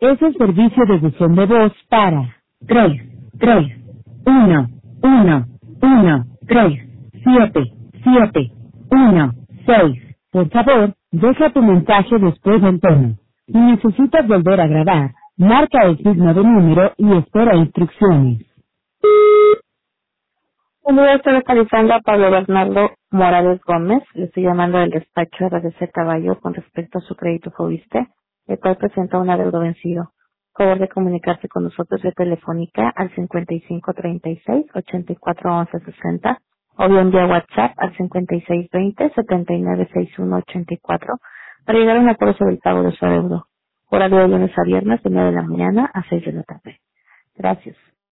Es el servicio de buzón de voz para 331-1-1-3-7-7-1-6. Por favor, deja tu mensaje después del tono. Si necesitas volver a grabar, marca el signo de número y espera instrucciones. Voy a estar localizando a Pablo Bernardo Morales Gómez. Le estoy llamando del despacho RDC Caballo con respecto a su crédito Fobiste, el cual presenta un adeudo vencido. Favor de comunicarse con nosotros de Telefónica al 5536-841160 o bien vía WhatsApp al 5620-796184 para llegar a un acuerdo sobre el pago de su adeudo. Horario de lunes a viernes de 9 de la mañana a 6 de la tarde. Gracias.